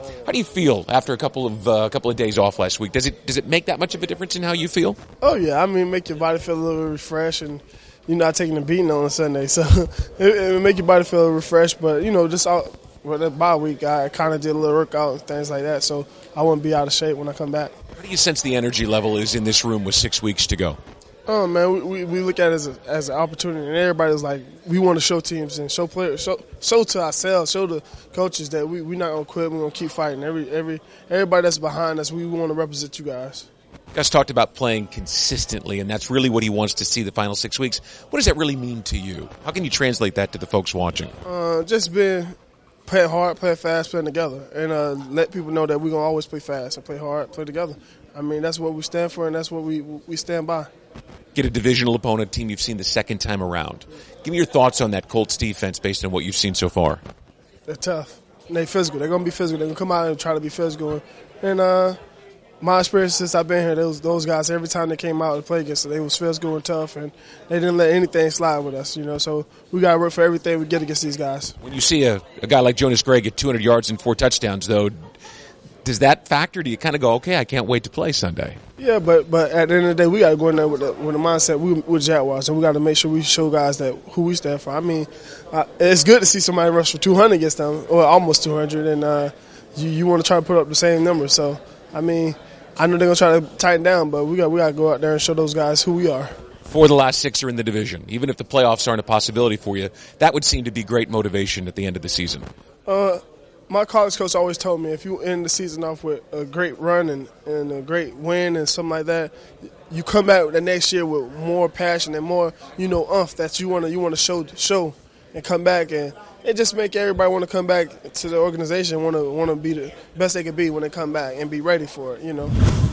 How do you feel after a couple of days off last week? Does it make that much of a difference in how you feel? Oh yeah, I mean, make your body feel a little refreshed, and you're not taking a beating on a Sunday, so it make your body feel refreshed. But just with that bye week, I kind of did a little workout and things like that, so I wouldn't be out of shape when I come back. How do you sense the energy level is in this room with 6 weeks to go? Oh man, we look at it as an opportunity, and everybody's like, we want to show teams and show players, show to ourselves, show the coaches that we're not gonna quit. We're gonna keep fighting. Everybody that's behind us, we want to represent you guys. Gus talked about playing consistently, and that's really what he wants to see the final 6 weeks. What does that really mean to you? How can you translate that to the folks watching? Just play hard, play fast, playing together, and let people know that we're gonna always play fast and play hard, play together. I mean, that's what we stand for, and that's what we stand by. Get a divisional opponent, team you've seen the second time around. Give me your thoughts on that Colts defense based on what you've seen so far. They're tough. And they're physical. They're going to be physical. They're going to come out and try to be physical. And my experience since I've been here, those guys, every time they came out to play against us, they was physical and tough, and they didn't let anything slide with us. So we got to work for everything we get against these guys. When you see a guy like Jonas Gray get 200 yards and 4 touchdowns, though, does that factor? Do you kind of go, okay, I can't wait to play Sunday? Yeah, but at the end of the day, we got to go in there with the mindset we're Jaguars, and we got to make sure we show guys that who we stand for. I mean, it's good to see somebody rush for 200 against them, or almost 200, and you want to try to put up the same number. So, I mean, I know they're going to try to tighten down, but we got to go out there and show those guys who we are. 4 of the last 6 are in the division. Even if the playoffs aren't a possibility for you, that would seem to be great motivation at the end of the season. My college coach always told me if you end the season off with a great run and a great win and something like that, you come back the next year with more passion and more, umph that you want to show and come back, and it just make everybody want to come back to the organization, want to be the best they could be when they come back and be ready for it,